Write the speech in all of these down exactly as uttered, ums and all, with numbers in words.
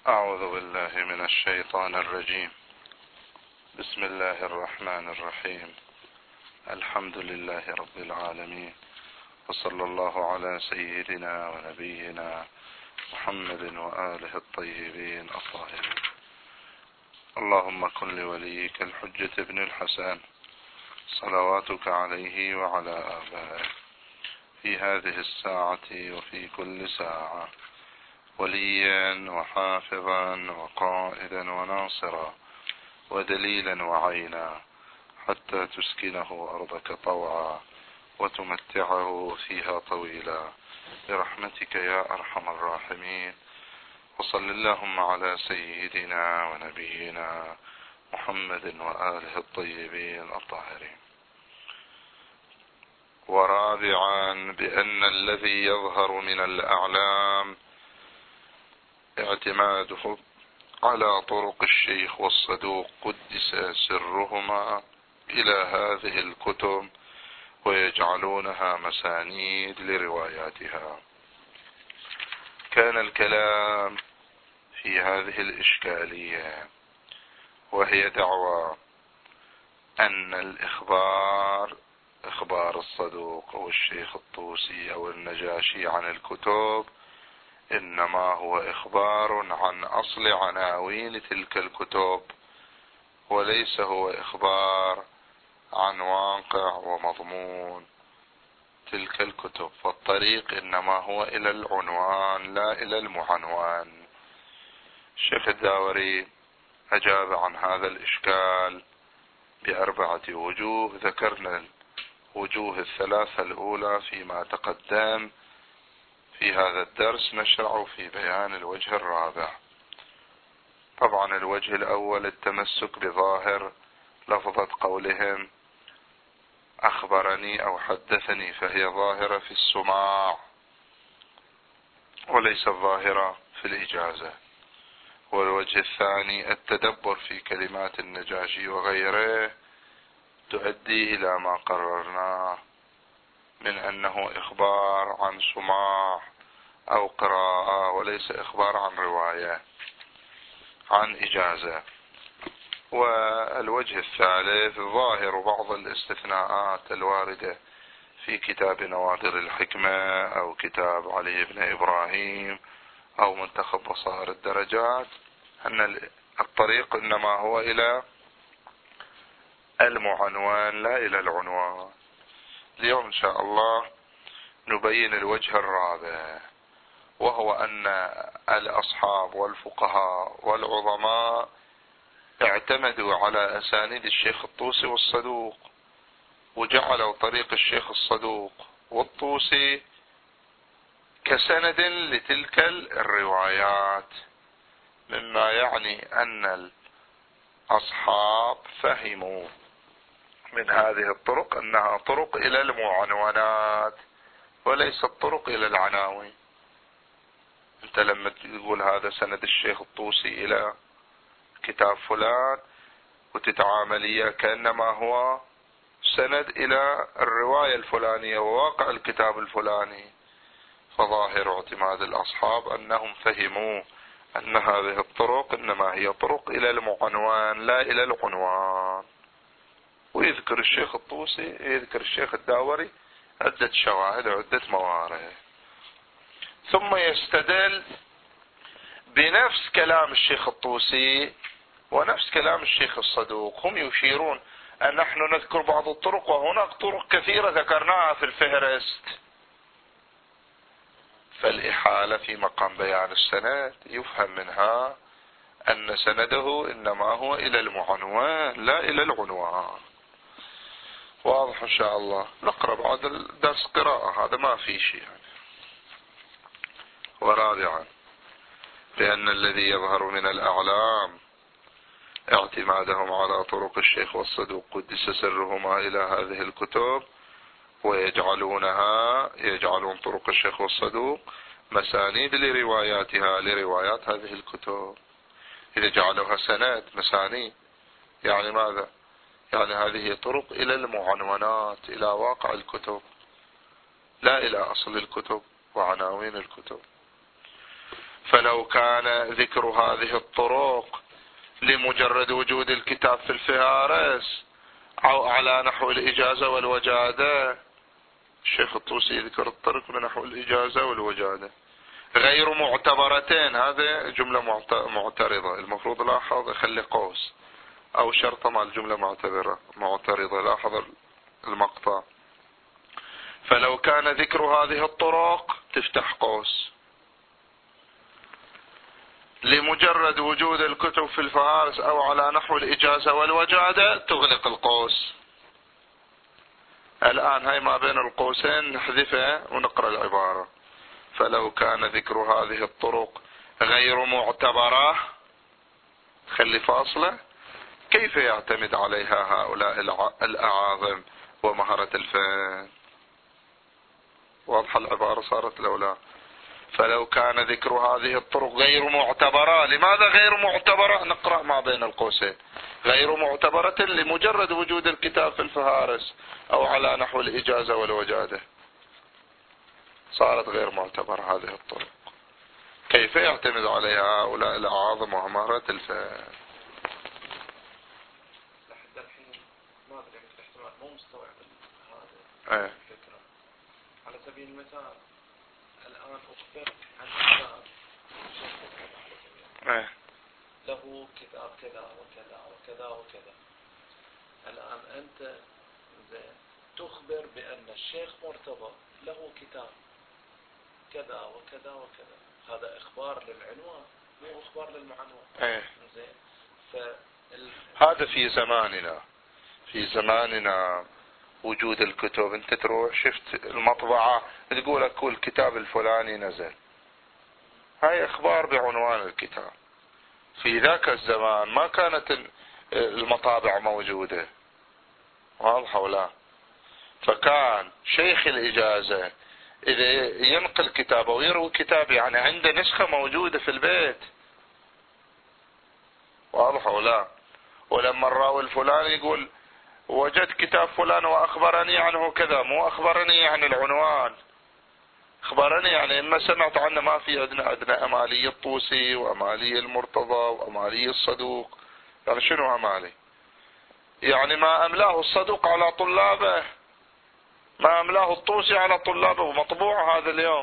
أعوذ بالله من الشيطان الرجيم. بسم الله الرحمن الرحيم. الحمد لله رب العالمين، وصلى الله على سيدنا ونبينا محمد وآله الطيبين الطاهرين. اللهم كن لوليك الحجة ابن الحسن صلواتك عليه وعلى آبائه في هذه الساعة وفي كل ساعة وليا وحافظا وقائدا وناصرا ودليلا وعينا، حتى تسكنه أرضك طوعا وتمتعه فيها طويلا برحمتك يا أرحم الراحمين. وصل اللهم على سيدنا ونبينا محمد وآله الطيبين الطاهرين. ورابعا بأن الذي يظهر من الأعلام اعتماده على طرق الشيخ والصدوق قدس سرهما إلى هذه الكتب ويجعلونها مسانيد لرواياتها. كان الكلام في هذه الإشكالية، وهي دعوى أن الإخبار إخبار الصدوق أو الشيخ الطوسي أو النجاشي عن الكتب إنما هو إخبار عن أصل عناوين تلك الكتب، وليس هو إخبار عن واقع ومضمون تلك الكتب. فالطريق إنما هو إلى العنوان لا إلى المعنوان. الشيخ الداوري أجاب عن هذا الإشكال بأربعة وجوه، ذكرنا الوجوه الثلاثة الأولى فيما تقدم. في هذا الدرس نشرع في بيان الوجه الرابع. طبعا الوجه الأول التمسك بظاهر لفظة قولهم أخبرني أو حدثني، فهي ظاهرة في السماع وليست ظاهرة في الإجازة. والوجه الثاني التدبر في كلمات النجاشي وغيره تؤدي إلى ما قررناه من أنه إخبار عن سماع أو قراءة وليس إخبار عن رواية عن إجازة. والوجه الثالث ظاهر بعض الاستثناءات الواردة في كتاب نوادر الحكمة أو كتاب علي بن إبراهيم أو منتخب بصائر الدرجات، أن الطريق إنما هو إلى المعنوان لا إلى العنوان. اليوم إن شاء الله نبين الوجه الرابع، وهو أن الأصحاب والفقهاء والعظماء اعتمدوا على أسانيد الشيخ الطوسي والصدوق، وجعلوا طريق الشيخ الصدوق والطوسي كسند لتلك الروايات، مما يعني أن الأصحاب فهموا من هذه الطرق أنها طرق إلى المعنونات وليست طرق إلى العناوين. أنت لما تقول هذا سند الشيخ الطوسي إلى كتاب فلان وتتعامليه كأنما هو سند إلى الرواية الفلانية وواقع الكتاب الفلاني. فظاهر اعتماد الأصحاب أنهم فهموا أن هذه الطرق إنما هي طرق إلى المعنوان لا إلى العنوان. ويذكر الشيخ الطوسي يذكر الشيخ الداوري عدة شواهد وعدة موارد، ثم يستدل بنفس كلام الشيخ الطوسي ونفس كلام الشيخ الصدوق. هم يشيرون أن نحن نذكر بعض الطرق وهناك طرق كثيرة ذكرناها في الفهرست. فالإحالة في مقام بيان السند يفهم منها أن سنده إنما هو إلى المعنوان لا إلى العنوان. واضح إن شاء الله. نقرأ بعد الدرس قراءة، هذا ما في شيء يعني. ورابعا بأن الذي يظهر من الأعلام اعتمادهم على طرق الشيخ والصدوق قدس سرهما إلى هذه الكتب ويجعلونها يجعلون طرق الشيخ والصدوق مسانيد لرواياتها لروايات هذه الكتب. إذا جعلوها سند مسانيد يعني ماذا؟ يعني هذه طرق إلى المعنونات إلى واقع الكتب لا إلى أصل الكتب وعناوين الكتب. فلو كان ذكر هذه الطرق لمجرد وجود الكتاب في الفهارس أو على نحو الإجازة والوجادة، الشيخ الطوسي يذكر الطرق بنحو الإجازة والوجادة غير معتبرتين، هذا جملة معترضة، المفروض لاحظ خلي قوس أو شرطة مع الجملة معتبرة معترضة، لاحظ المقطع. فلو كان ذكر هذه الطرق تفتح قوس لمجرد وجود الكتب في الفهارس أو على نحو الإجازة والوجادة تغلق القوس. الآن هاي ما بين القوسين نحذفها ونقرأ العبارة. فلو كان ذكر هذه الطرق غير معتبرة، خلي فاصلة، كيف يعتمد عليها هؤلاء الأعاظم ومهرة الفن؟ واضحة العبارة صارت لو لا؟ فلو كان ذكر هذه الطرق غير معتبرة، لماذا غير معتبرة؟ نقرأ ما بين القوسين، غير معتبرة لمجرد وجود الكتاب في الفهارس أو على نحو الإجازة والوجادة، صارت غير معتبرة هذه الطرق، كيف يعتمد عليها هؤلاء الأعاظم ومهرة الفن؟ لحد الحين ما أدري الاحتمال مو مستوعب هذا الفكرة. على سبيل المثال الآن أخبرك عن كتاب ايه له كتاب كذا وكذا وكذا وكذا. الآن أنت تخبر بأن الشيخ مرتضى له كتاب كذا وكذا وكذا، هذا إخبار للعنوان مو إخبار للمعنوان. ايه زين. فال... هذا في زماننا، في زماننا وجود الكتب، انت تروح شفت المطبعة تقول لك الكتاب الفلاني نزل، هاي اخبار بعنوان الكتاب. في ذاك الزمان ما كانت المطابع موجودة، واضحة ولا؟ فكان شيخ الإجازة إذا ينقل كتابه ويروي كتاب يعني عنده نسخة موجودة في البيت، واضحة ولا؟ ولما الراوي الفلاني يقول وجدت كتاب فلان وأخبرني عنه كذا، مو أخبرني عن العنوان، أخبرني يعني إما سمعت عنه. ما في عندنا عندنا أمالي الطوسي وأمالي المرتضى وأمالي الصدوق، يعني شنو أمالي؟ يعني ما أملاه الصدوق على طلابه، ما أملاه الطوسي على طلابه، ومطبوع هذا اليوم،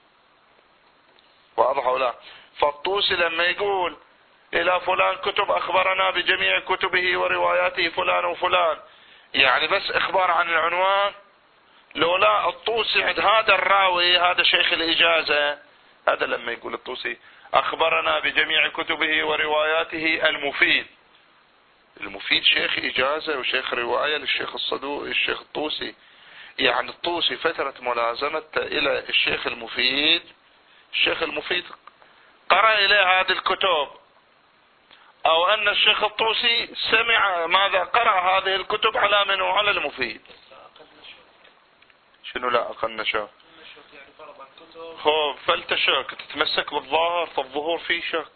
واضح ولا؟ فالطوسي لما يقول إلى فلان كتب أخبرنا بجميع كتبه ورواياته فلان وفلان، يعني بس إخبار عن العنوان. لولا الطوسي عند هذا الراوي، هذا شيخ الإجازة، هذا لما يقول الطوسي أخبرنا بجميع كتبه ورواياته المفيد، المفيد شيخ إجازة وشيخ رواية للشيخ الصدوق الشيخ الطوسي، يعني الطوسي فترة ملازمته إلى الشيخ المفيد، الشيخ المفيد قرأ إليه هذه الكتب، أو أن الشيخ الطوسي سمع ماذا قرأ هذه الكتب على من وعلى المفيد. شنو لا أقل نشاط؟ هو فلتشك تتمسك بالظاهر، فالظهور فيه شك،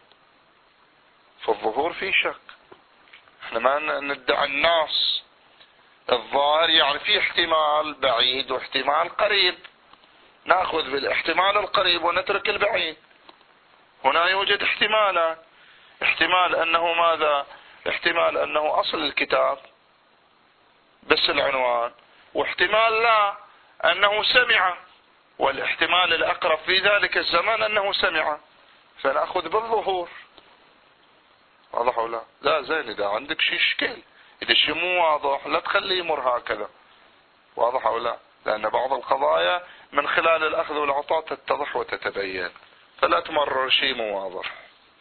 فالظهور فيه شك. احنا ما ندعي الناس، الظاهر يعني فيه احتمال بعيد واحتمال قريب، ناخذ بالاحتمال القريب ونترك البعيد. هنا يوجد احتمالان، احتمال انه ماذا؟ احتمال انه اصل الكتاب بس العنوان، واحتمال لا انه سمع، والاحتمال الاقرب في ذلك الزمان انه سمع، فناخذ بالظهور. واضح ولا لا؟ زين، اذا عندك شيء اشكال، اذا شيء مو واضح لا تخليه يمر هكذا، واضح ولا؟ لان بعض القضايا من خلال الاخذ والعطاء تتضح وتتبين، فلا تمرر شيء مو واضح.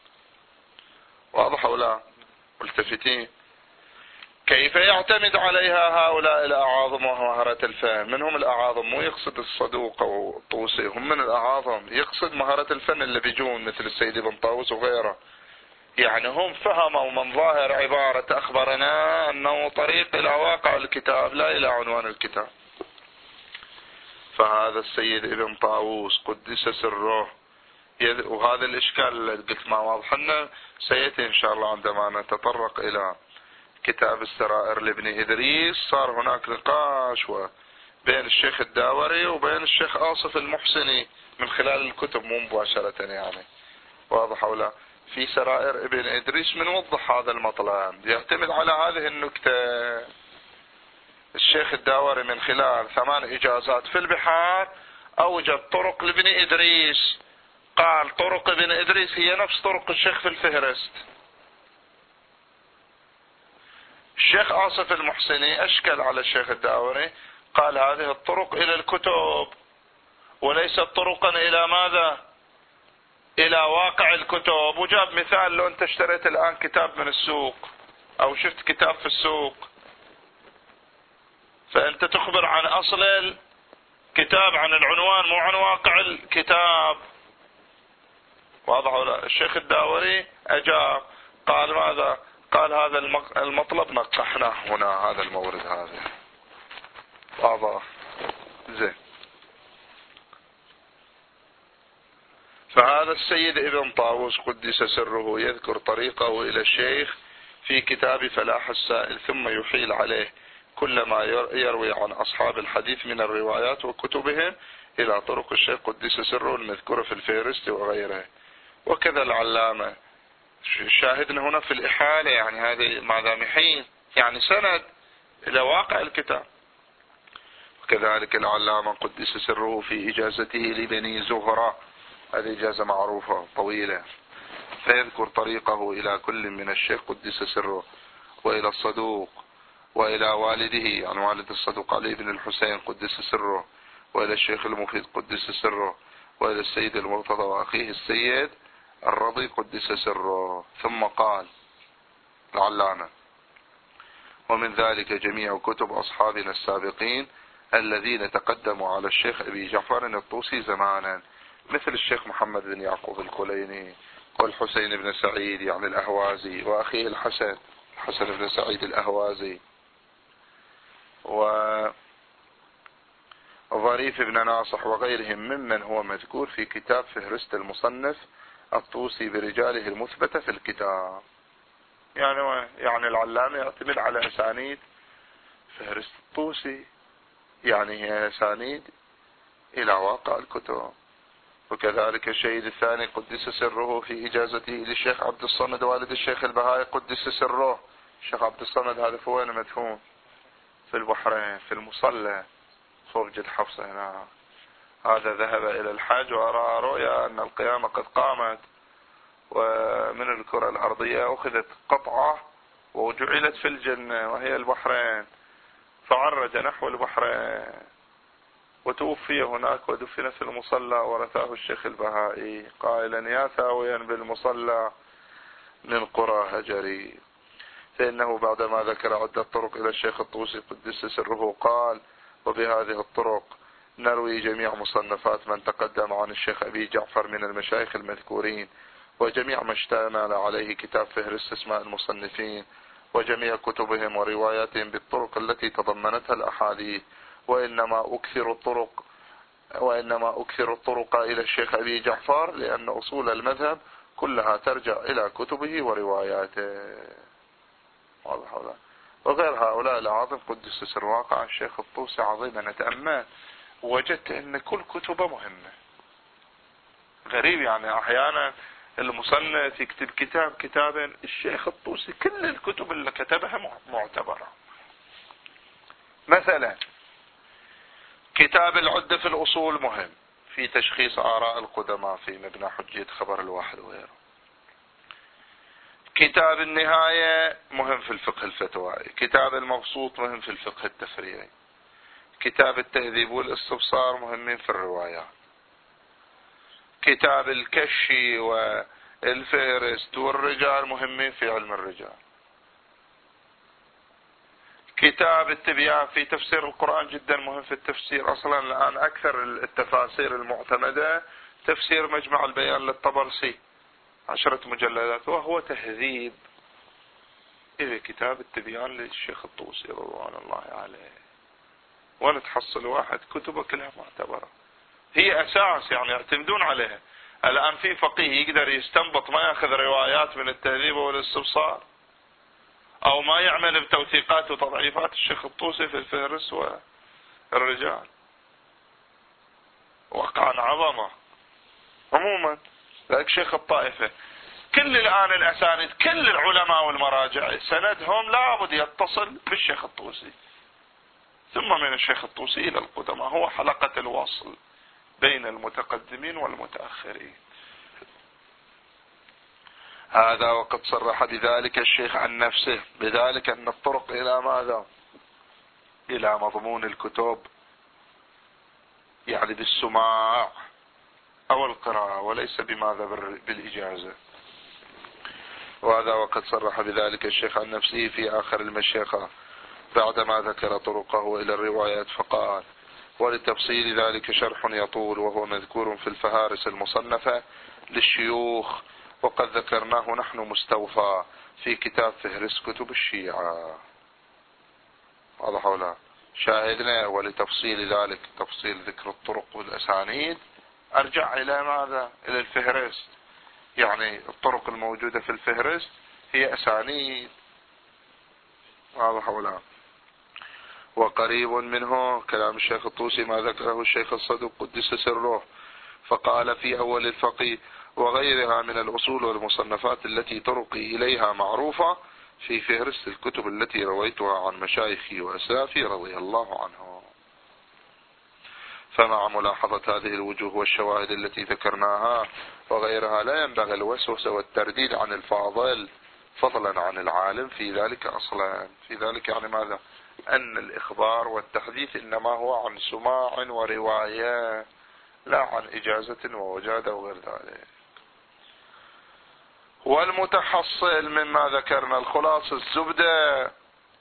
واضح ولا؟ ملتفتين. كيف يعتمد عليها هؤلاء الأعاظم ومهرة الفن؟ من هم الأعاظم؟ مو يقصد الصدوق أو الطوسي، هم من الأعاظم، يقصد مهرة الفن اللي بيجون مثل السيد ابن طاووس وغيره. يعني هم فهموا من ظاهر عبارة أخبرنا أنه طريق إلى واقع الكتاب لا إلى عنوان الكتاب. فهذا السيد ابن طاووس قدس سره، وهذا الإشكال اللي قلت ما واضح لنا سيأتي إن شاء الله عندما نتطرق إلى كتاب السرائر لابن إدريس. صار هناك نقاش بين الشيخ الداوري وبين الشيخ آصف المحسني من خلال الكتب مو مباشرة يعني. واضح ولا؟ في سرائر ابن إدريس من وضح هذا المطلب، يعتمد على هذه النكتة. الشيخ الداوري من خلال ثمان إجازات في البحار أوجد طرق لابن إدريس، قال طرق ابن إدريس هي نفس طرق الشيخ في الفهرست. الشيخ آصف المحسني أشكل على الشيخ الداوري، قال هذه الطرق إلى الكتب وليست طرقا إلى ماذا؟ إلى واقع الكتب. وجاب مثال، لو أنت اشتريت الآن كتاب من السوق أو شفت كتاب في السوق، فأنت تخبر عن أصل الكتاب، عن العنوان، مو عن واقع الكتاب. واضح ولا؟ الشيخ الداوري أجاب قال ماذا؟ قال هذا المطلب نقحناه هنا، هذا المورد هذا. واضح؟ زين. فهذا السيد ابن طاووس قدس سره يذكر طريقه إلى الشيخ في كتاب فلاح السائل، ثم يحيل عليه كل ما يروي عن أصحاب الحديث من الروايات وكتبهم إلى طرق الشيخ قدس سره المذكورة في الفهرست وغيره. وكذا العلامة، شاهدنا هنا في الإحالة، يعني هذه ماذا محين، يعني سند إلى واقع الكتاب. وكذلك العلامة قدس سره في إجازته لبني زهرة، هذه إجازة معروفة طويلة، فيذكر طريقه إلى كل من الشيخ قدس سره وإلى الصدوق وإلى والده، يعني والد الصدوق علي بن الحسين قدس سره، وإلى الشيخ المفيد قدس سره، وإلى السيد المرتضى وأخيه السيد الرضي قدس سره. ثم قال العلامة: ومن ذلك جميع كتب أصحابنا السابقين الذين تقدموا على الشيخ أبي جعفر الطوسي زمانا، مثل الشيخ محمد بن يعقوب الكليني والحسين بن سعيد يعني الأهوازي، وأخيه الحسن الحسن بن سعيد الأهوازي، وظريف بن ناصح وغيرهم ممن هو مذكور في كتاب فهرست المصنف الطوسي برجاله المثبتة في الكتاب. يعني يعني العلامة يعتمد على أسانيد فهرست الطوسي، يعني هي أسانيد إلى واقع الكتب. وكذلك الشهيد الثاني قدس سره في إجازته للشيخ عبد الصمد والد الشيخ البهائي قدس سره. الشيخ عبد الصمد هذا في وين مدفون؟ في البحرين في المصلى فوق جد حفصة هنا. هذا ذهب إلى الحج ورأى رؤيا أن القيامة قد قامت، ومن الكرة الأرضية أخذت قطعة وجعلت في الجنة وهي البحرين، فعرج نحو البحرين وتوفي هناك ودفن في المصلى، ورثاه الشيخ البهائي قائلا: يا ثاويا بالمصلى من قرى هجري. فإنه بعدما ذكر عدة طرق إلى الشيخ الطوسي قدس سره قال: وبهذه الطرق نروي جميع مصنفات من تقدم عن الشيخ أبي جعفر من المشايخ المذكورين، وجميع ما اشتمل عليه كتاب فهرست اسماء المصنفين، وجميع كتبهم ورواياتهم بالطرق التي تضمنتها الأحاديث. وإنما أكثر الطرق وإنما أكثر الطرق إلى الشيخ أبي جعفر لأن أصول المذهب كلها ترجع إلى كتبه ورواياته. واضح ولا؟ وغير هؤلاء الأعاظم قدس سر واقع الشيخ الطوسي عظيم. أنا تأملت وجدت أن كل كتبه مهمة. غريب يعني أحيانا المصنف يكتب كتاب كتابا، الشيخ الطوسي كل الكتب اللي كتبها معتبرة. مثلا كتاب العدة في الأصول مهم في تشخيص آراء القدماء في مبنى حجية خبر الواحد وغيره. كتاب النهاية مهم في الفقه الفتوائي. كتاب المبسوط مهم في الفقه التفريعي. كتاب التهذيب والاستبصار مهمين في الروايات. كتاب الكشي والفهرست والرجال مهمين في علم الرجال. كتاب التبيان في تفسير القرآن جدا مهم في التفسير. أصلا الآن أكثر التفاسير المعتمدة تفسير مجمع البيان للطبرسي عشرة مجلدات، وهو تهذيب إلى كتاب التبيان للشيخ الطوسي رضوان الله عليه. ونتحصل واحد كتبه كلها معتبرة، هي أساس يعني يعتمدون عليها. الآن في فقيه يقدر يستنبط ما يأخذ روايات من التهذيب والاستبصار، أو ما يعمل بتوثيقات وتضعيفات الشيخ الطوسي في الفهرس الرجال، وقعا عظمة عموما. ذلك شيخ الطائفة كل الآن الأسانيد كل العلماء والمراجع سندهم لابد يتصل بالشيخ الطوسي، ثم من الشيخ الطوسي إلى القدماء، هو حلقة الوصل بين المتقدمين والمتأخرين. هذا وقد صرح بذلك الشيخ عن نفسه، بذلك أن الطرق إلى ماذا؟ إلى مضمون الكتب، يعني بالسماع أو القراءة، وليس بماذا؟ بالإجازة. وهذا وقد صرح بذلك الشيخ عن نفسه في آخر المشيخة بعدما ذكر طرقه إلى الروايات، فقال: ولتفصيل ذلك شرح يطول، وهو مذكور في الفهارس المصنفة للشيوخ، وقد ذكرناه نحن مستوفى في كتاب فهرس كتب الشيعة. واضح ولا؟ شاهدنا ولتفصيل ذلك، تفصيل ذكر الطرق والأسانيد، أرجع إلى ماذا؟ إلى الفهرس، يعني الطرق الموجودة في الفهرس هي أسانيد. واضح ولا؟ وقريب منه كلام الشيخ الطوسي ما ذكره الشيخ الصدوق قدس سره، فقال في أول الفقه: وغيرها من الأصول والمصنفات التي طرقي إليها معروفة في فهرس الكتب التي رويتها عن مشايخي وأسلافي رضي الله عنهم. فمع ملاحظة هذه الوجوه والشواهد التي ذكرناها وغيرها لا ينبغي الوسوسة والترديد عن الفاضل فضلا عن العالم في ذلك أصلا. في ذلك يعني ماذا؟ أن الإخبار والتحديث إنما هو عن سماع ورواية، لا عن إجازة ووجادة وغير ذلك. والمتحصل مما ذكرنا الخلاصة الزبدة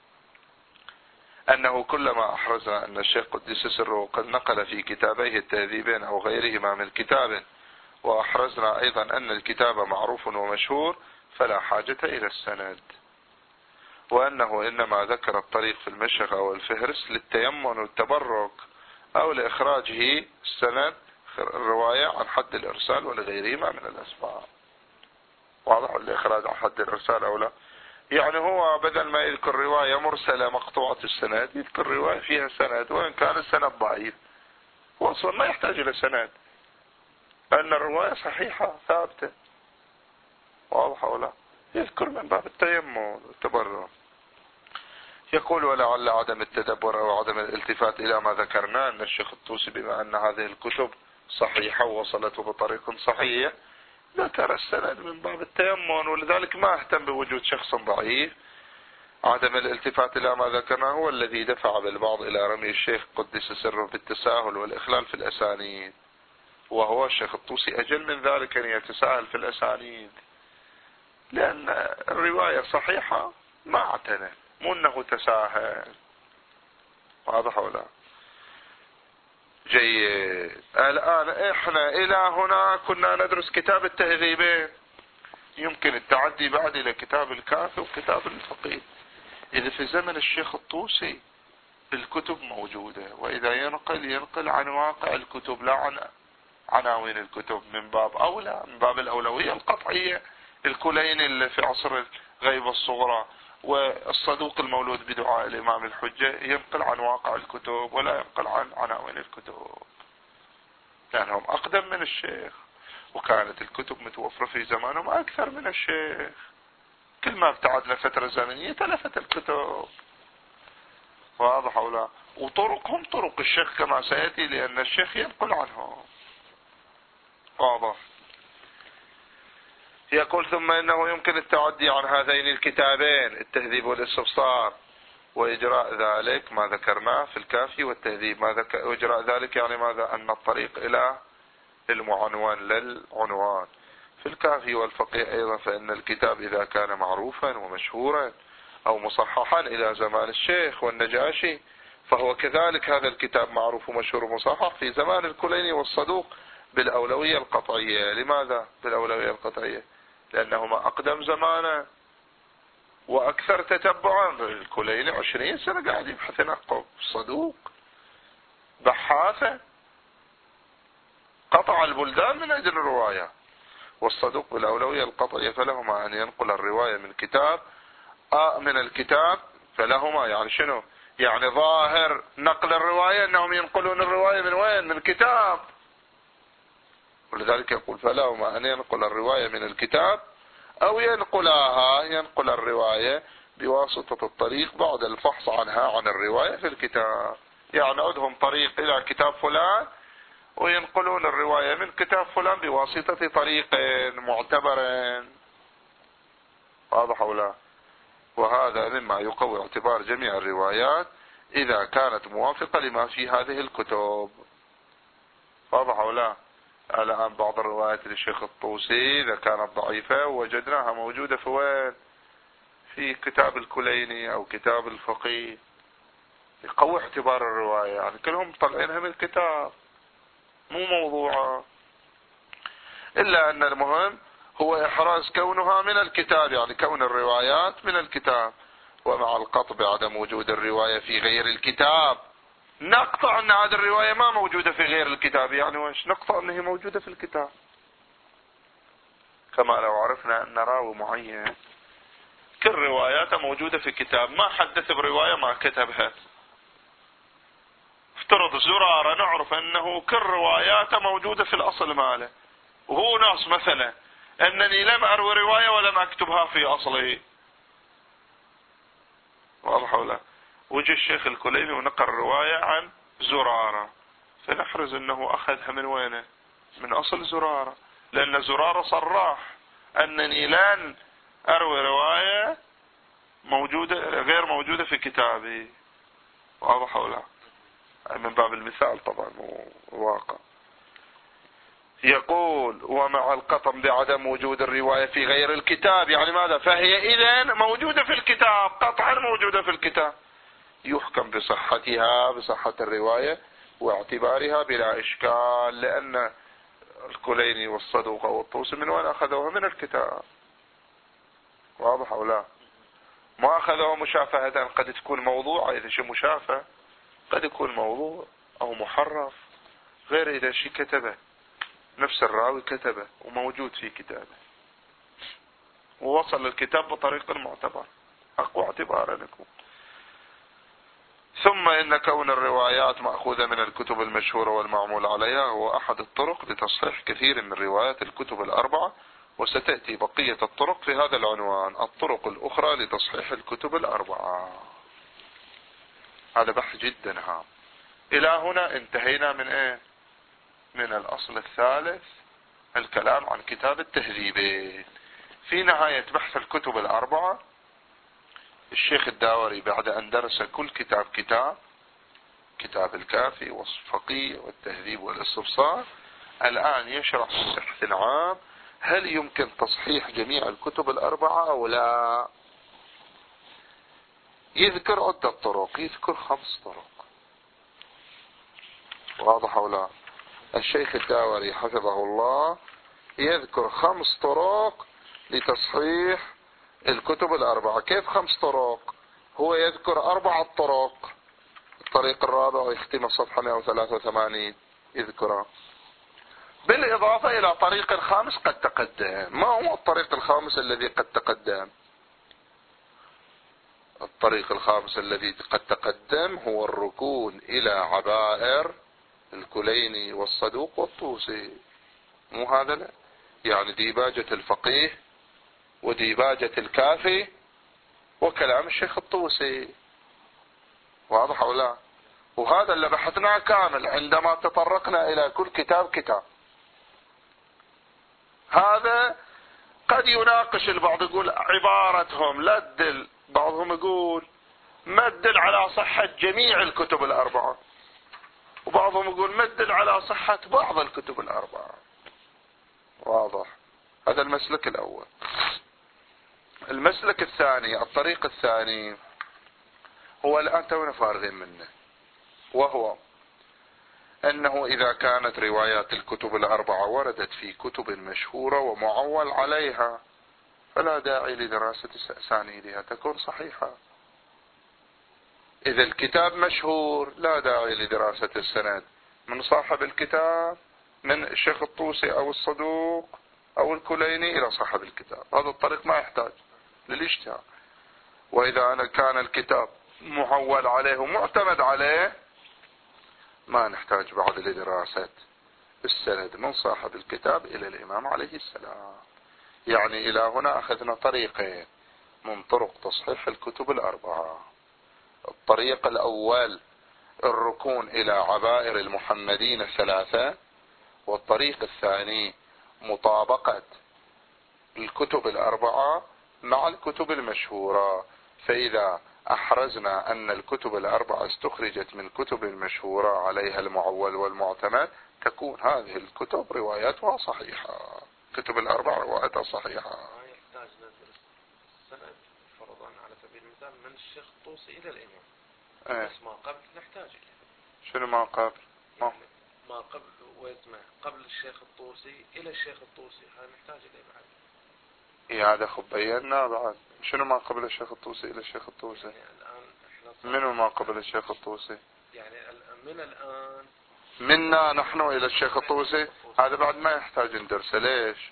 أنه كلما أحرزنا أن الشيخ قدس سره قد نقل في كتابيه التهذيبين أو غيرهما من كتاب، وأحرزنا أيضا أن الكتاب معروف ومشهور، فلا حاجة إلى السند، وأنه إنما ذكر الطريق في المشيخة والفهرس للتيمن والتبرك أو لإخراجه السند الرواية عن حد الإرسال ولغيرهما من الأسباب. واضح؟ الإخراج عن حد الإرسال أو لا، يعني هو بدل ما يذكر رواية مرسلة مقطوعة السند يذكر رواية فيها سند، وإن كان السند ضعيف هو أصلا ما يحتاج إلى سند، لأن الرواية صحيحة ثابتة. واضح ولا؟ يذكر من باب التيمم والتبرع. يقول: ولعل عدم التدبر أو عدم الالتفات إلى ما ذكرنا أن الشيخ الطوسي بما أن هذه الكتب صحيحة ووصلته بطريق صحيح ذكر السند من باب التيمم، ولذلك ما اهتم بوجود شخص ضعيف. عدم الالتفات إلى ما ذكرناه هو الذي دفع بالبعض إلى رمي الشيخ قدس سره بالتساهل والإخلال في الأسانيد، وهو الشيخ الطوسي أجل من ذلك أن يتساهل في الأسانيد، لأن الرواية صحيحة ما اعتنى، مو أنه تساهل. واضح ولا؟ جيد. الآن احنا إلى هنا كنا ندرس كتاب التهذيبين، يمكن التعدي بعد إلى كتاب الكافي وكتاب الفقيه. إذا في زمن الشيخ الطوسي الكتب موجودة، وإذا ينقل ينقل عن واقع الكتب لا عن عناوين الكتب، من باب أولى، من باب الأولوية القطعية. الكلين اللي في عصر الغيبة الصغرى والصدوق المولود بدعاء الإمام الحجة ينقل عن واقع الكتب ولا ينقل عن عناوين الكتب، لأنهم أقدم من الشيخ، وكانت الكتب متوفرة في زمانهم أكثر من الشيخ. كل ما ابتعدنا فترة زمنية تلفت الكتب. واضح ولا؟ وطرقهم طرق الشيخ كما سيأتي، لأن الشيخ ينقل عنهم. واضح؟ يقول: ثم إنه يمكن التعدي عن هذين الكتابين التهذيب والاستبصار، وإجراء ذلك ما ذكرناه في الكافي والتهذيب. ما ذكر وإجراء ذلك يعني ماذا؟ أن الطريق إلى المعنوان للعنوان. في الكافي والفقيه أيضا فإن الكتاب إذا كان معروفا ومشهورا أو مصححا إلى زمان الشيخ والنجاشي فهو كذلك هذا الكتاب معروف ومشهور ومصحح في زمان الكليني والصدوق بالأولوية القطعية. لماذا بالأولوية القطعية؟ لأنهما أقدم زمانا وأكثر تتبعا. الكليني عشرين سنة قاعد يبحث ينقب، الصدوق بحاثة قطع البلدان من أجل الرواية، والصدوق بالأولوية القطعية فلهما أن ينقل الرواية من كتاب آه من الكتاب، فلهما يعني شنو؟ يعني ظاهر نقل الرواية أنهم ينقلون الرواية من وين؟ من كتاب. ولذلك يقول فلهما أن ينقل الرواية من الكتاب أو ينقلها، ينقل الرواية بواسطة الطريق بعد الفحص عنها عن الرواية في الكتاب. يعني عندهم طريق إلى كتاب فلان وينقلون الرواية من كتاب فلان بواسطة طريق معتبر. واضح أو لا؟ وهذا مما يقوي اعتبار جميع الروايات إذا كانت موافقة لما في هذه الكتب. واضح أو لا؟ الآن بعض الروايات للشيخ الطوسي إذا كانت ضعيفة وجدناها موجودة في وين؟ في كتاب الكليني أو كتاب الفقيه، يقوي اعتبار الرواية. يعني كلهم طلعينها من الكتاب، مو موضوعة، إلا أن المهم هو إحراز كونها من الكتاب، يعني كون الروايات من الكتاب. ومع القطع بعدم وجود الرواية في غير الكتاب نقطع أن هذه الرواية ما موجودة في غير الكتاب. يعني وش نقطع أنها موجودة في الكتاب؟ كما لو عرفنا أن راوي معين كل رواياته موجودة في كتاب، ما حدث برواية ما كتبها. افترض زرارة نعرف أنه كل رواياته موجودة في الأصل ماله، وهو ناس مثلا أنني لم أروي رواية ولم أكتبها في أصلي. واضح ولا؟ وجه الشيخ الكليني ونقل رواية عن زرارة، فنحرز أنه أخذها من وينه؟ من أصل زرارة، لأن زرارة صراح أنني لن أروي رواية موجودة غير موجودة في كتابي. واضح ولا؟ من باب المثال طبعا واقع. يقول ومع القطع بعدم وجود الرواية في غير الكتاب، يعني ماذا؟ فهي إذن موجودة في الكتاب، قطعا موجودة في الكتاب، يحكم بصحتها، بصحة الرواية واعتبارها بلا إشكال، لأن الكليني والصدوق والطوسي من وين أخذوها؟ من الكتاب. واضح أو لا؟ ما أخذوها مشافهة، قد تكون موضوع، إذا شيء مشافه قد يكون موضوع أو محرف، غير إذا شيء كتبه نفس الراوي كتبه وموجود في كتابه ووصل الكتاب بطريق المعتبر، أقوى اعتبارا لكم. ثم إن كون الروايات مأخوذة من الكتب المشهورة والمعمول عليها هو أحد الطرق لتصحيح كثير من روايات الكتب الأربعة، وستأتي بقية الطرق في هذا العنوان، الطرق الأخرى لتصحيح الكتب الأربعة. هذا بحث جدا هام. إلى هنا انتهينا من إيه؟ من الأصل الثالث، الكلام عن كتاب التهذيبين. في نهاية بحث الكتب الأربعة الشيخ الداوري بعد أن درس كل كتاب كتاب، كتاب الكافي والفقيه والتهذيب والاستبصار، الآن يشرح بحث عام هل يمكن تصحيح جميع الكتب الأربعة أو لا. يذكر عدة طرق، يذكر خمس طرق. واضح أو لا؟ الشيخ الداوري حفظه الله يذكر خمس طرق لتصحيح الكتب الأربعة. كيف خمس طرق؟ هو يذكر أربعة طرق، الطريق الرابع يختم الصفحة مئة وثلاثة وثمانين يذكرها، بالإضافة إلى طريق خامس قد تقدم. ما هو الطريق الخامس الذي قد تقدم؟ الطريق الخامس الذي قد تقدم هو الركون إلى عبائر الكليني والصدوق والطوسي. مو هذا لا؟ يعني ديباجة الفقيه وديباجة الكافي وكلام الشيخ الطوسي. واضح أو لا؟ وهذا اللي بحثناه كامل عندما تطرقنا إلى كل كتاب كتاب. هذا قد يناقش البعض، يقول عبارتهم لا تدل، بعضهم يقول ما تدل على صحة جميع الكتب الأربعة، وبعضهم يقول ما تدل على صحة بعض الكتب الأربعة. واضح؟ هذا المسلك الأول. المسلك الثاني، الطريق الثاني هو الآن تونا فارغين منه، وهو أنه إذا كانت روايات الكتب الأربعة وردت في كتب مشهورة ومعول عليها فلا داعي لدراسة أسانيدها، تكون صحيحة. إذا الكتاب مشهور لا داعي لدراسة السند من صاحب الكتاب، من الشيخ الطوسي أو الصدوق أو الكليني إلى صاحب الكتاب. هذا الطريق ما يحتاج للاجتهاد. وإذا أنا كان الكتاب معول عليه ومعتمد عليه ما نحتاج بعد لدراسة السند من صاحب الكتاب إلى الإمام عليه السلام. يعني إلى هنا أخذنا طريقين من طرق تصحيح الكتب الأربعة. الطريق الأول الركون إلى عبائر المحمدين الثلاثة، والطريق الثاني مطابقة الكتب الأربعة مع الكتب المشهورة. فإذا أحرزنا أن الكتب الأربعة استخرجت من الكتب المشهورة عليها المعول والمعتمد، تكون هذه الكتب رواياتها صحيحة. الكتب الأربعة رواياتها صحيحة. ما يحتاج ندرس السند فرضا على سبيل المثال من الشيخ الطوسي إلى الإمام. ايه. بس ما قبل نحتاج إليه. شنو ما قبل؟ يعني ما قبل واسمه قبل الشيخ الطوسي إلى الشيخ الطوسي هذا نحتاج إليه بعد. إيه هذا خب بينا بعد. شنو ما قبل الشيخ الطوسي إلى الشيخ الطوسي؟ يعني الآن إحنا منو ما قبل الشيخ الطوسي؟ يعني من الآن منا نحن إلى الشيخ الطوسي، هذا بعد ما يحتاج ندرسه. ليش؟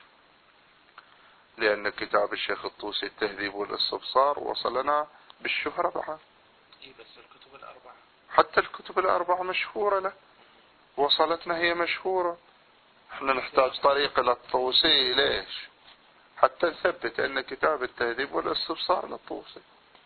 لأن كتاب الشيخ الطوسي التهذيب والاستبصار وصلنا بالشهرة بعد. إيه بس الكتب الأربعة حتى الكتب الأربعة مشهورة له، وصلتنا هي مشهورة. احنا نحتاج طريق للطوسي. ليش؟ حتى نثبت ان كتاب التهذيب والاستبصار للطوسي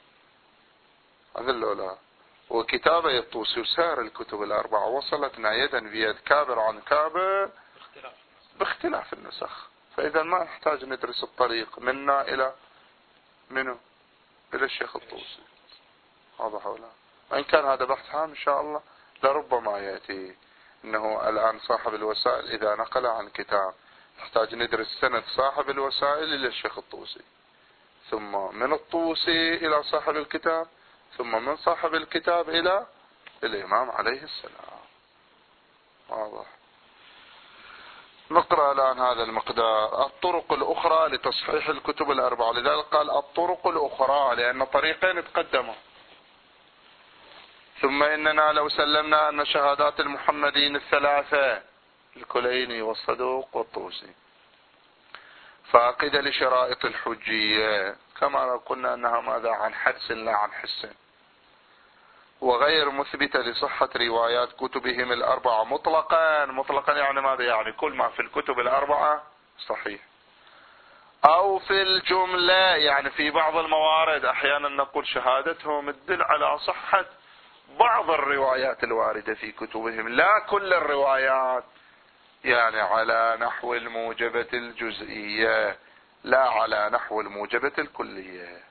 هذا الأولى، وكتابة الطوسي وسائر الكتب الأربعة وصلتنا يدا بيد كابر عن كابر باختلاف النسخ. فإذا ما نحتاج ندرس الطريق منا إلى منه إلى الشيخ الطوسي. واضح ولا؟ وإن كان هذا بحث هام إن شاء الله لربما يأتي إنه الآن صاحب الوسائل إذا نقل عن كتاب نحتاج ندرس سند صاحب الوسائل إلى الشيخ الطوسي، ثم من الطوسي إلى صاحب الكتاب، ثم من صاحب الكتاب إلى الإمام عليه السلام. واضح. نقرأ الآن هذا المقدار. الطرق الأخرى لتصحيح الكتب الأربعة، لذلك قال الطرق الأخرى لأن طريقين تقدموا. ثم إننا لو سلمنا أن شهادات المحمدين الثلاثة الكليني والصدوق والطوسي فاقدة لشرائط الحجية، كما قلنا أنها ماذا عن حدس لا عن حس، وغير مثبتة لصحة روايات كتبهم الأربعة مطلقا. مطلقا يعني ماذا؟ يعني كل ما في الكتب الأربعة صحيح. أو في الجملة يعني في بعض الموارد أحيانا نقول شهادتهم تدل على صحة بعض الروايات الواردة في كتبهم لا كل الروايات، يعني على نحو الموجبة الجزئية لا على نحو الموجبة الكلية.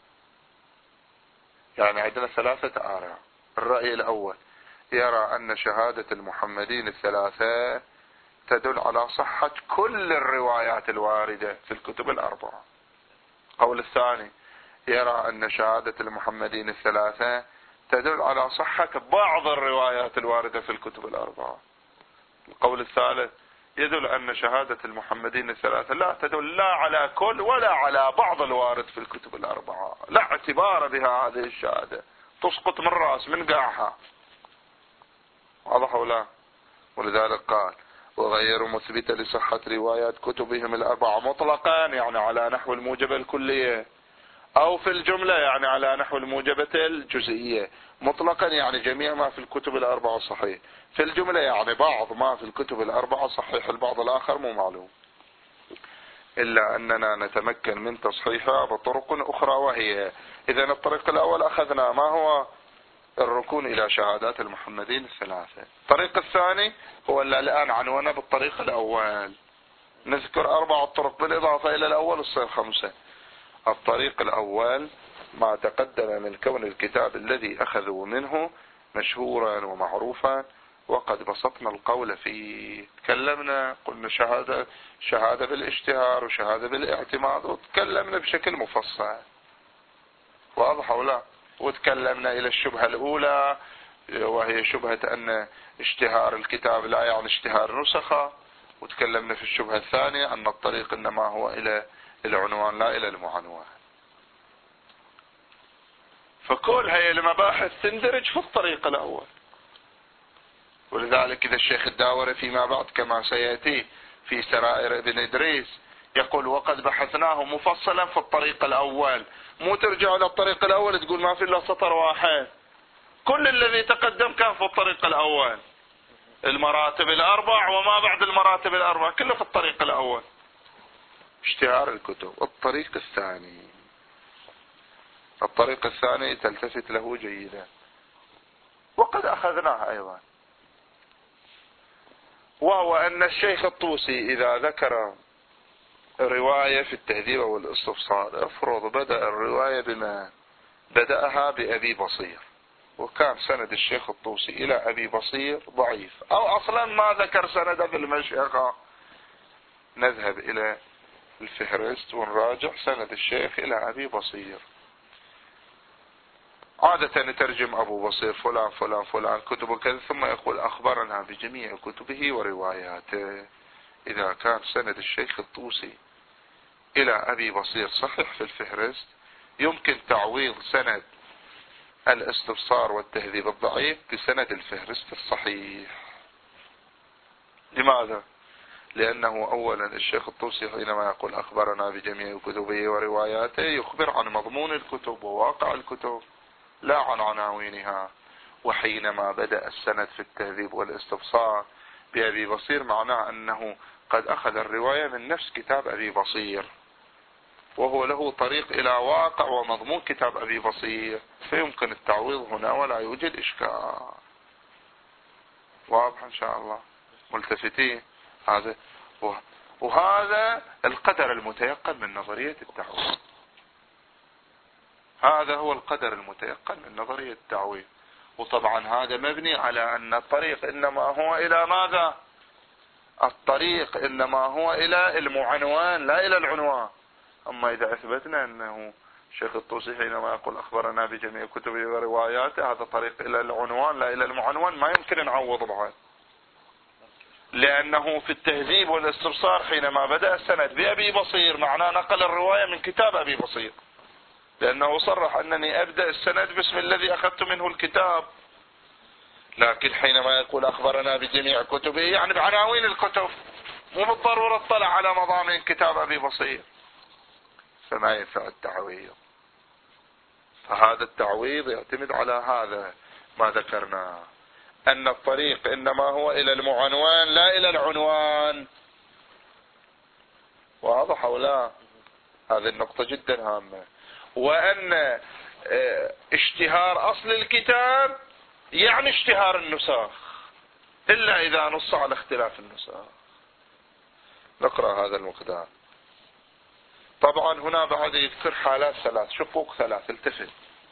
يعني عندنا ثلاثة آراء. الرأي الأول يرى أن شهادة المحمدين الثلاثة تدل على صحة كل الروايات الواردة في الكتب الأربعة. القول الثاني يرى أن شهادة المحمدين الثلاثة تدل على صحة بعض الروايات الواردة في الكتب الأربعة. القول الثالث يدل أن شهادة المحمدين الثلاثة لا تدل لا على كل ولا على بعض الوارد في الكتب الأربعة، لا اعتبار بها هذه الشهادة، تسقط من رأس من قاعها. واضح ولا؟ ولذلك قال وغير مثبتة لصحة روايات كتبهم الأربعة مطلقا يعني على نحو الموجبة الكلية، أو في الجملة يعني على نحو الموجبة الجزئية. مطلقا يعني جميع ما في الكتب الأربعة صحيح، في الجملة يعني بعض ما في الكتب الأربعة صحيح، البعض الآخر مو معلوم. إلا أننا نتمكن من تصحيحها بطرق أخرى، وهي إذا الطريق الأول أخذنا ما هو الركون إلى شهادات المحمدين الثلاثة. الطريق الثاني هو اللي الآن عنوانه بالطريق الأول، نذكر أربع طرق بالإضافة إلى الأول الصير خمسة. الطريق الأول ما تقدم من كون الكتاب الذي أخذوا منه مشهورا ومعروفا، وقد بسطنا القول فيه. تكلمنا قلنا شهادة شهادة بالاشتهار وشهادة بالاعتماد، وتكلمنا بشكل مفصل. واضح ولا؟ وتكلمنا إلى الشبهة الأولى وهي شبهة أن اشتهار الكتاب لا يعني اشتهار نسخة، وتكلمنا في الشبهة الثانية أن الطريق إنما هو إلى العنوان لا إلى المعنوان. فكل هي المباحث تندرج في الطريق الأول. ولذلك إذا الشيخ الداوري فيما بعد كما سيأتي في سرائر ابن إدريس يقول وقد بحثناه مفصلا في الطريق الأول. مو ترجع إلى الطريق الأول تقول ما في إلا سطر واحد. كل الذي تقدم كان في الطريق الأول، المراتب الأربع وما بعد المراتب الأربع كله في الطريق الأول. اشتهار الكتب. الطريق الثاني، الطريق الثاني تلتفت له جيدا وقد أخذناه أيضا، وهو أن الشيخ الطوسي إذا ذكر رواية في التهذيب والاستفسار، افرض بدأ الرواية بما بدأها بأبي بصير، وكان سند الشيخ الطوسي إلى أبي بصير ضعيف، أو أصلا ما ذكر سند في المشيخة، نذهب إلى الفهرست ونراجع سند الشيخ إلى أبي بصير. عادة نترجم أبو بصير فلان فلان فلان كتب كذا، ثم يقول أخبرنا بجميع كتبه ورواياته. إذا كان سند الشيخ الطوسي إلى أبي بصير صحيح في الفهرست، يمكن تعويض سند الاستبصار والتهذيب الضعيف بسند الفهرست الصحيح. لماذا؟ لأنه أولا الشيخ الطوسي حينما يقول أخبرنا بجميع كتبه ورواياته يخبر عن مضمون الكتب وواقع الكتب لا عن عناوينها. وحينما بدأ السند في التهذيب والاستبصار بأبي بصير معناه أنه قد أخذ الرواية من نفس كتاب أبي بصير، وهو له طريق إلى واقع ومضمون كتاب أبي بصير، فيمكن التعويض هنا ولا يوجد إشكال. واضح إن شاء الله؟ ملتفتين. هذا وهذا القدر المتيقن من نظرية التعويض. هذا هو القدر المتيقن من نظرية التعويض. وطبعا هذا مبني على أن الطريق إنما هو إلى ماذا؟ الطريق إنما هو إلى المعنوان لا إلى العنوان. أما إذا أثبتنا أنه الشيخ الطوسي حينما يقول أخبرنا بجميع كتبه ورواياته هذا طريق إلى العنوان لا إلى المعنوان، ما يمكن نعوض بعد، لأنه في التهذيب والاستبصار حينما بدأ السند بأبي بصير معناه نقل الرواية من كتاب أبي بصير، لأنه صرح أنني أبدأ السند باسم الذي أخذت منه الكتاب. لكن حينما يقول أخبرنا بجميع كتبه يعني بعناوين الكتب، مو بالضرورة اطلع على مضامين كتاب أبي بصير، فما ينفع التعويض. فهذا التعويض يعتمد على هذا ما ذكرناه، أن الطريق إنما هو إلى المعنوان لا إلى العنوان. واضح أو لا؟ هذه النقطة جدا هامة. وأن اشتهار أصل الكتاب يعني اشتهار النساخ، إلا إذا نص على اختلاف النساخ. نقرأ هذا المقدار. طبعا هنا بعد يذكر حالات ثلاث، شقوق ثلاث، التفت.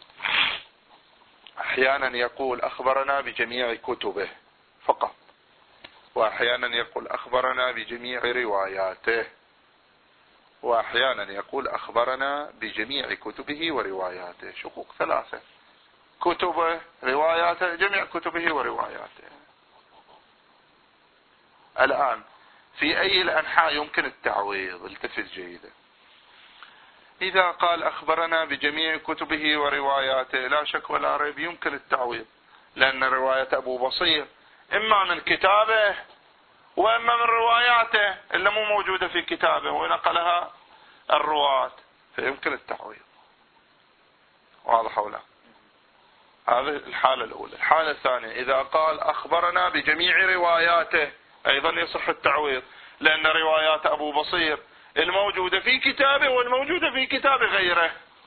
أحيانا يقول أخبرنا بجميع كتبه فقط، وأحيانا يقول أخبرنا بجميع رواياته، وأحيانا يقول أخبرنا بجميع كتبه ورواياته. شقوق ثلاثة: كتبه، رواياته، جميع كتبه ورواياته. الآن في أي الأنحاء يمكن التعويض؟ التفت جيدا. إذا قال أخبرنا بجميع كتبه ورواياته لا شك ولا ريب يمكن التعويض، لأن رواية أبو بصير إما من كتابه وإما من رواياته اللي مو موجودة في كتابه ونقلها الرواة، فيمكن التعويض. واضح ولا؟ هذه الحالة الأولى. الحالة الثانية إذا قال أخبرنا بجميع رواياته أيضا يصح التعويض، لأن روايات أبو بصير الموجودة في كتابه والموجودة في كتاب غيره.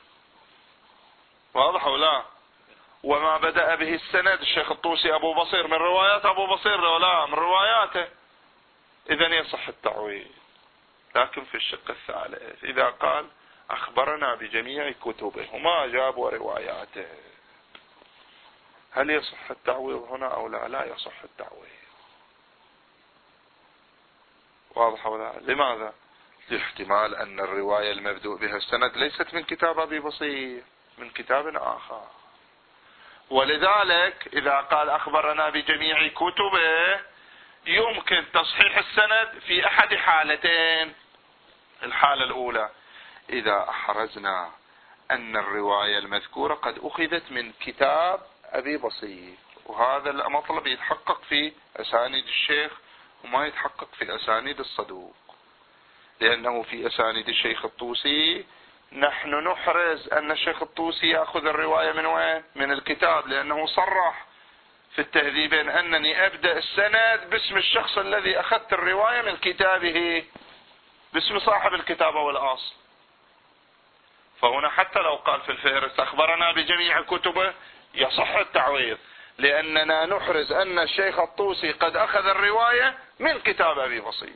واضح ولا؟ وما بدأ به السند الشيخ الطوسي أبو بصير من روايات أبو بصير ولا من رواياته، إذن يصح التعويض. لكن في الشق الثالث إذا قال أخبرنا بجميع كتبه وما جاب رواياته، هل يصح التعويض هنا أو لا؟ لا يصح التعويض. واضح ولا؟ لماذا؟ لاحتمال أن الرواية المبدوء بها السند ليست من كتاب أبي بصير، من كتاب آخر. ولذلك إذا قال أخبرنا بجميع كتبه يمكن تصحيح السند في أحد حالتين. الحالة الأولى إذا أحرزنا أن الرواية المذكورة قد أخذت من كتاب أبي بصير، وهذا المطلب يتحقق في أسانيد الشيخ وما يتحقق في أسانيد الصدوق. لأنه في أسانيد الشيخ الطوسي نحن نحرز أن الشيخ الطوسي يأخذ الرواية من وين؟ من الكتاب، لأنه صرح في التهذيبين أنني أبدأ السند باسم الشخص الذي أخذت الرواية من كتابه، باسم صاحب الكتاب والأصل. فهنا حتى لو قال في الفهرس أخبرنا بجميع كتبه يصح التعويض، لأننا نحرز أن الشيخ الطوسي قد أخذ الرواية من كتاب أبي بصير.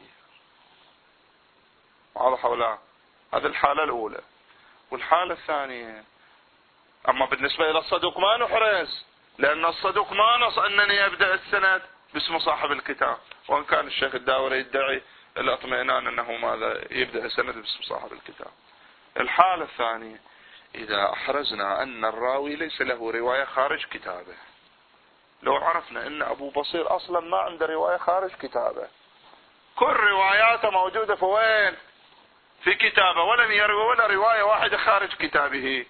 واضح ولا؟ هذه الحالة الأولى. والحالة الثانية، أما بالنسبة إلى الصدوق ما نحرز، لأن الصدوق ما نص أنني أبدأ السند باسم صاحب الكتاب، وإن كان الشيخ الداوري يدعي الاطمئنان أنه ماذا يبدأ السند باسم صاحب الكتاب. الحالة الثانية إذا أحرزنا أن الراوي ليس له رواية خارج كتابه، لو عرفنا أن أبو بصير أصلا ما عنده رواية خارج كتابه، كل رواياته موجودة في وين؟ في كتابه، ولم يروي ولا رواية واحدة خارج كتابه،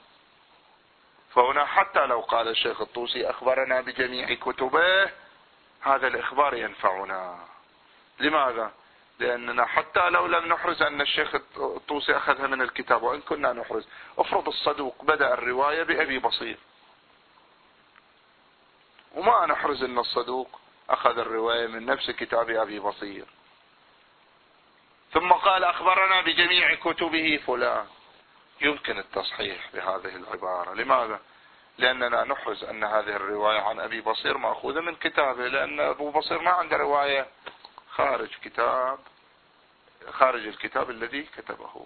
فهنا حتى لو قال الشيخ الطوسي أخبرنا بجميع كتبه هذا الإخبار ينفعنا. لماذا؟ لأننا حتى لو لم نحرز أن الشيخ الطوسي أخذها من الكتاب، وإن كنا نحرز، افرض الصدوق بدأ الرواية بأبي بصير، وما نحرز أن الصدوق أخذ الرواية من نفس كتاب أبي بصير، ثم قال أخبرنا بجميع كتبه فلان، يمكن التصحيح بهذه العبارة. لماذا؟ لأننا نحرز أن هذه الرواية عن أبي بصير مأخوذة من كتابه، لأن أبو بصير ما عنده رواية خارج كتاب خارج الكتاب الذي كتبه.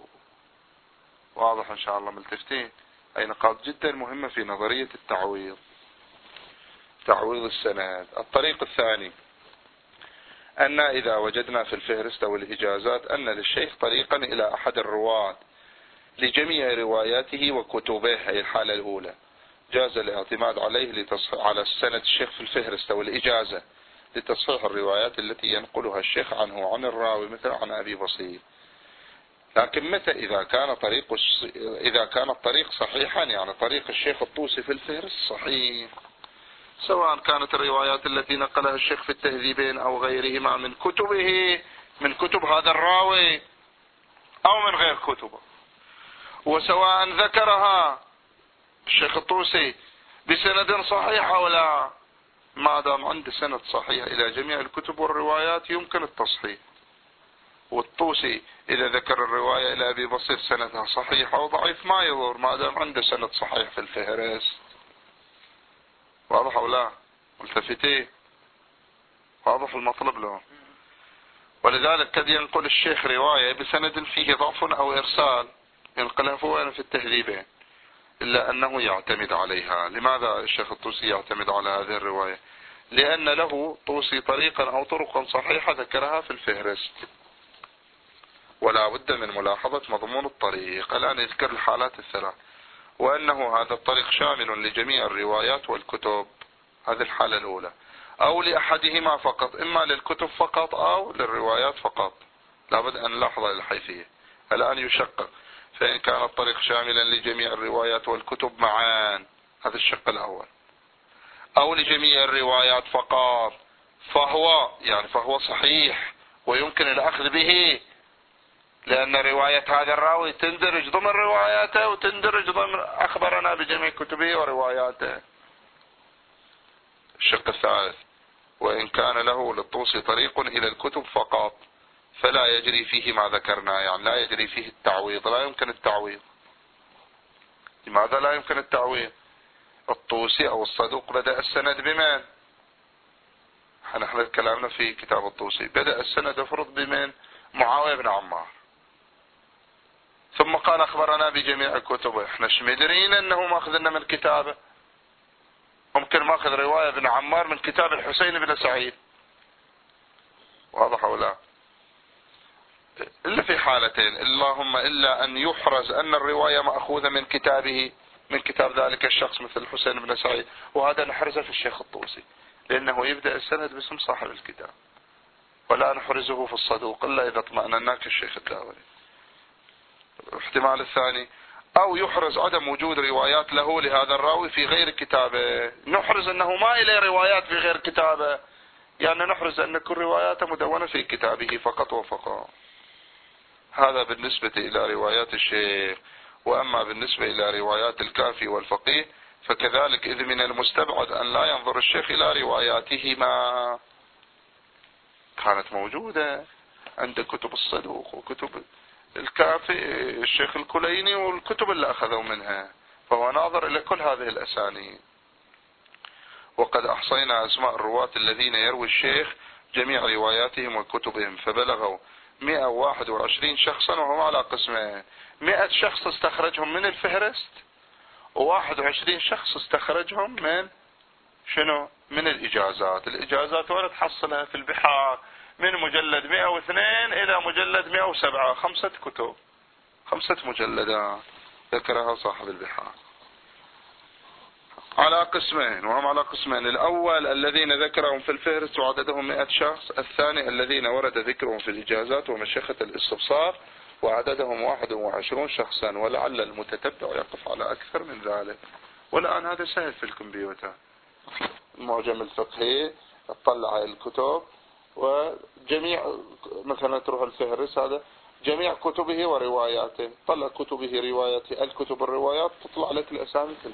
واضح إن شاء الله ملتفتين؟ أي نقاط جدا مهمة في نظرية التعويض، تعويض السند. الطريق الثاني أن إذا وجدنا في الفهرست أو الإجازات أن للشيخ طريقا إلى أحد الرواة لجميع رواياته وكتبه، هي الحالة الأولى، جاز الاعتماد عليه لتصحيح على السند الشيخ في الفهرست أو الإجازة لتصحيح الروايات التي ينقلها الشيخ عنه عن الراوي، مثل عن أبي بصير. لكن متى؟ إذا كان طريق إذا كان الطريق صحيحا، يعني طريق الشيخ الطوسي في الفهرست صحيح، سواء كانت الروايات التي نقلها الشيخ في التهذيبين أو غيرهما من كتبه، من كتب هذا الراوي أو من غير كتبه، وسواء ذكرها الشيخ الطوسي بسند صحيح أو لا، ما دام عنده سند صحيح إلى جميع الكتب والروايات يمكن التصحيح. والطوسي إذا ذكر الرواية إلى أبي بصير سندها صحيح أو ضعيف ما يضر، ما دام عنده سند صحيح في الفهرست. واضح أو لا؟ ملتفتين؟ واضح المطلب له؟ ولذلك قد ينقل الشيخ رواية بسند فيه ضعف أو إرسال، ينقلها فوق في التهذيبين، إلا أنه يعتمد عليها. لماذا الشيخ الطوسي يعتمد على هذه الرواية؟ لأن له طوسي طريقا أو طرقا صحيحة ذكرها في الفهرست، ولا بد من ملاحظة مضمون الطريق. الآن يذكر الحالات الثلاث، وأنه هذا الطريق شامل لجميع الروايات والكتب، هذه الحالة الأولى، أو لأحدهما فقط، إما للكتب فقط أو للروايات فقط. لابد أن نلاحظ الحيثية. الآن يشقق، فإن كان الطريق شاملا لجميع الروايات والكتب معا، هذا الشق الأول، أو لجميع الروايات فقط، فهو يعني فهو صحيح ويمكن الأخذ به، لأن رواية هذا الراوي تندرج ضمن رواياته وتندرج ضمن أخبرنا بجميع كتبه ورواياته. الشق الثالث، وإن كان له للطوسي طريق إلى الكتب فقط فلا يجري فيه ما ذكرنا، يعني لا يجري فيه التعويض، لا يمكن التعويض. لماذا لا يمكن التعويض؟ الطوسي أو الصدوق بدأ السند بمن؟ نحن كلامنا في كتاب الطوسي، بدأ السند افرض بمن؟ معاوية بن عمار، ثم قال أخبرنا بجميع كتبه. احنا شمدرين أنه ماخذ لنا من كتابه، ممكن ماخذ رواية بن عمار من كتاب الحسين بن سعيد. واضح أو لا؟ إلا في حالتين، اللهم إلا أن يحرز أن الرواية مأخوذة من كتابه، من كتاب ذلك الشخص مثل الحسين بن سعيد، وهذا نحرزه في الشيخ الطوسي لأنه يبدأ السند باسم صاحب الكتاب، ولا نحرزه في الصدوق إلا إذا اطمأننا كالشيخ الداوري. الاحتمال الثاني، أو يحرز عدم وجود روايات له لهذا الراوي في غير كتابه، نحرز أنه ما إليه روايات في غير كتابه، يعني نحرز أن كل رواياته مدونة في كتابه فقط وفقط. هذا بالنسبة إلى روايات الشيخ. وأما بالنسبة إلى روايات الكافي والفقيه فكذلك، إذ من المستبعد أن لا ينظر الشيخ إلى رواياتهما، كانت موجودة عند كتب الصدوق وكتب الكافي الشيخ الكليني والكتب اللي أخذوا منها، فهو ناظر إلى كل هذه الأسانيد. وقد أحصينا أسماء الرواة الذين يروي الشيخ جميع رواياتهم وكتبهم فبلغوا مئة وواحد وعشرين شخصا، وهم على قسمين: مئة شخص استخرجهم من الفهرست، وواحد وعشرين شخص استخرجهم من شنو؟ من الإجازات. الإجازات وين تحصلها؟ في البحار، من مجلد مئة واثنين إلى مجلد مئة وسبعة، خمسة كتب، خمسة مجلدات ذكرها صاحب البحار على قسمين، وهم على قسمين: الأول الذين ذكرهم في الفهرست وعددهم مئة شخص، الثاني الذين ورد ذكرهم في الإجازات ومشيخة الاستبصار وعددهم واحد وعشرون شخصا، ولعل المتتبع يقف على أكثر من ذلك. والآن هذا سهل في الكمبيوتر، المعجم الفقهي تطلع الكتب وجميع، مثلا تروح الفهرس هذا جميع كتبه ورواياته، طلع كتبه رواياته، الكتب الروايات تطلع لك الأسامي كلها.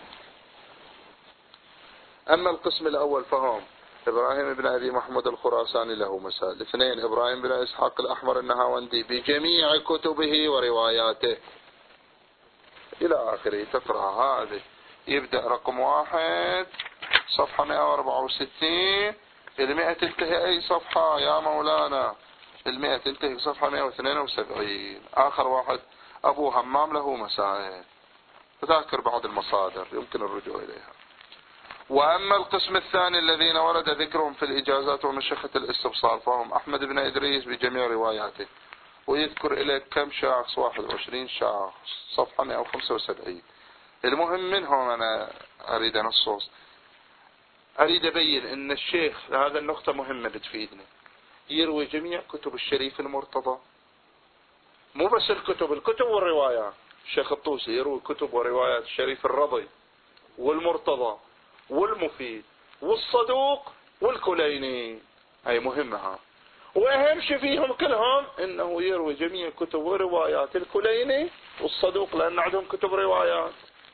أما القسم الأول فهم: إبراهيم بن أبي محمود الخراساني له مسائل. اثنين: إبراهيم بن إسحاق الأحمر النهاوندي بجميع كتبه ورواياته إلى آخره. تقرأ هذه، يبدأ رقم واحد صفحة مئة وأربعة وستين، المئة تنتهي أي صفحة يا مولانا؟ المئة تنتهي صفحة مئة واثنين وسبعين. آخر واحد أبو همام له مسائل، تذاكر بعض المصادر يمكن الرجوع إليها. وأما القسم الثاني الذين ورد ذكرهم في الإجازات ومشيخة الاستبصار فهم: أحمد بن إدريس بجميع رواياته، ويذكر إليك كم شخص؟ واحد وعشرين شخص، صفحة مئة وخمسة وسبعين. المهم منهم أنا أريد أنصص، أريد أبين أن الشيخ، هذا النقطة مهمة بتفيدني، يروي جميع كتب الشريف المرتضى، مو بس الكتب، الكتب والروايات. الشيخ الطوسي يروي كتب وروايات الشريف الرضي والمرتضى والمفيد والصدوق والكليني، هاي مهمة. وأهم شيء فيهم كلهم أنه يروي جميع كتب وروايات الكليني والصدوق، لأن عندهم كتب روايات،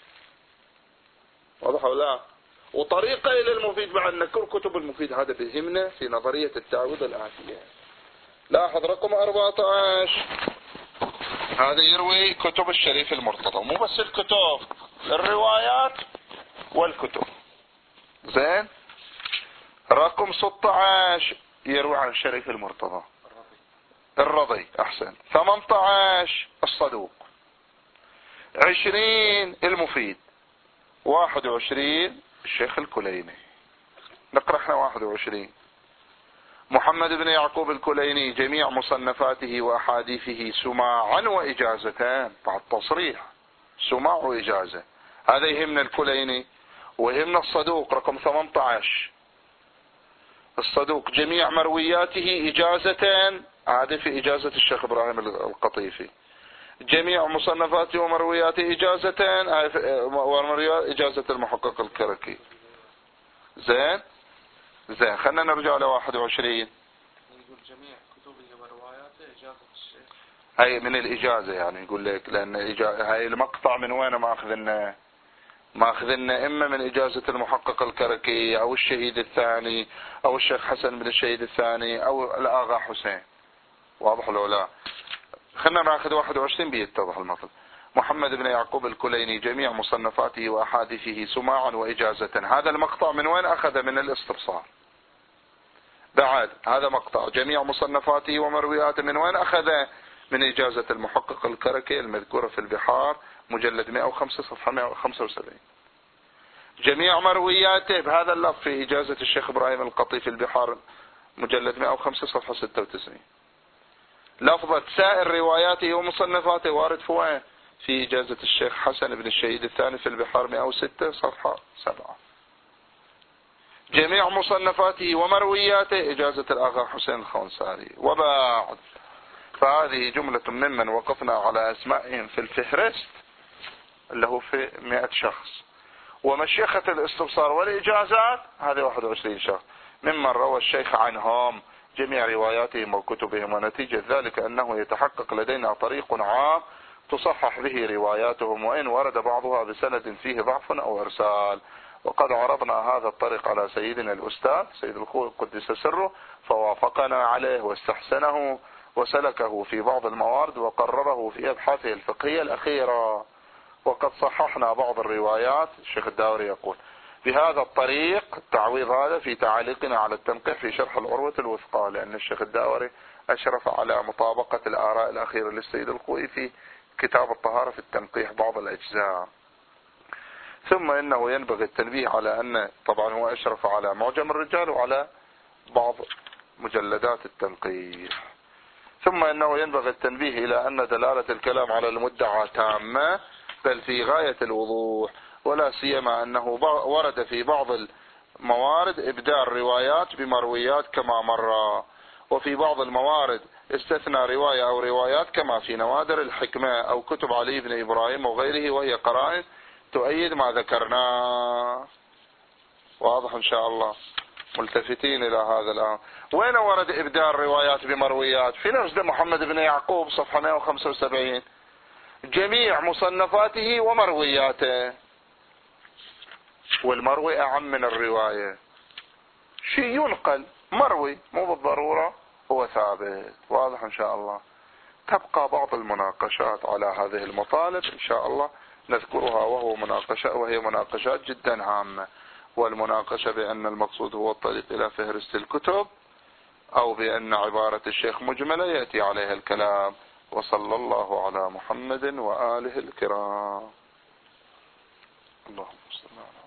واضح ولا لا؟ وطريقة إلى المفيد، مع أن كل كتب المفيد هذا بيهمنا في نظرية التعويض الآتية. لاحظ رقم أربعة عشر، هذا يروي كتب الشريف المرتضى، مو بس الكتب، الروايات والكتب. زين. رقم ستة عشر يروي عن الشريف المرتضى الرضي، أحسن. ثمانية عشر الصدوق، عشرين المفيد، واحد وعشرين الشيخ الكليني. نقرأ احنا واحد وعشرين: محمد بن يعقوب الكليني جميع مصنفاته وأحاديثه سماعا وإجازتان، بعد تصريح سماع وإجازة. هذا يهمنا الكليني. ويهمنا الصدوق رقم ثمانية عشر، الصدوق جميع مروياته إجازتان، هذا في إجازة الشيخ إبراهيم القطيفي. جميع مصنفاته ومروياته إجازتان، ومرويات إجازة المحقق الكركي. زين زين خلنا نرجع ل واحد وعشرين. يقول جميع كتبه ورواياته إجازة الشيخ، هاي من الإجازة، يعني يقول لك، لأن هاي المقطع من وين ماخذنا؟ ماخذنا إما من إجازة المحقق الكركي أو الشهيد الثاني أو الشيخ حسن بن الشهيد الثاني أو الآغا حسين، واضح لو لا؟ خلنا ناخذ واحد وعشرين بيتضح المطلب. محمد بن يعقوب الكليني جميع مصنفاته وأحاديثه سماعا وإجازة، هذا المقطع من وين أخذ؟ من الاستبصار. بعد هذا مقطع جميع مصنفاته ومروياته من وين أخذ؟ من إجازة المحقق الكركي المذكورة في البحار مجلد مئة وخمسة صفحة مئة وخمسة وسبعين. جميع مروياته بهذا اللفظ في إجازة الشيخ إبراهيم القطي في البحار مجلد مئة وخمسة صفحة ستة وتسعين. لفظة سائر رواياته ومصنفاته وارد في وين؟ في إجازة الشيخ حسن بن الشهيد الثاني في البحار مئة وستة صفحة سبعة. جميع مصنفاته ومروياته إجازة الآغا حسين الخونساري. وبعد، فهذه جملة ممن وقفنا على أسمائهم في الفهرست اللي هو في مئة شخص، ومشيخة الاستبصار والإجازات هذه واحد وعشرين شخص، ممن روى الشيخ عنهم جميع رواياتهم وكتبهم، ونتيجة ذلك أنه يتحقق لدينا طريق عام تصحح به رواياتهم، وإن ورد بعضها بسند فيه ضعف أو إرسال. وقد عرضنا هذا الطريق على سيدنا الأستاذ سيد الخوئي قدس سره، فوافقنا عليه واستحسنه وسلكه في بعض الموارد وقرره في أبحاثه الفقهية الأخيرة. وقد صححنا بعض الروايات. الشيخ الداوري يقول بهذا الطريق التعويض هذا في تعليقنا على التنقيح في شرح العروة الوثقى، لأن الشيخ الداوري أشرف على مطابقة الآراء الأخيرة للسيد الخوئي في كتاب الطهارة في التنقيح بعض الأجزاء. ثم إنه ينبغي التنبيه على أن طبعا هو أشرف على معجم الرجال وعلى بعض مجلدات التنقيح. ثم إنه ينبغي التنبيه إلى أن دلالة الكلام على المدعى تامة بل في غاية الوضوح، ولا سيما أنه ورد في بعض الموارد إبدال روايات بمرويات كما مر، وفي بعض الموارد استثنى رواية أو روايات كما في نوادر الحكمة أو كتب علي بن إبراهيم وغيره، وهي قرائن تؤيد ما ذكرناه. واضح إن شاء الله؟ ملتفتين إلى هذا الآن. وين ورد إبدال روايات بمرويات؟ في نجد محمد بن يعقوب صفحة مئة وخمسة وسبعين، جميع مصنفاته ومروياته، والمروي أعم من الرواية، شيء ينقل مروي مو بالضرورة هو ثابت. واضح إن شاء الله؟ تبقى بعض المناقشات على هذه المطالب إن شاء الله نذكرها، وهو مناقشة وهي مناقشات جدا عامة. والمناقشة بأن المقصود هو الطريق إلى فهرست الكتب، أو بأن عبارة الشيخ مجملة يأتي عليها الكلام. وصلى الله على محمد وآله الكرام. اللهم صل على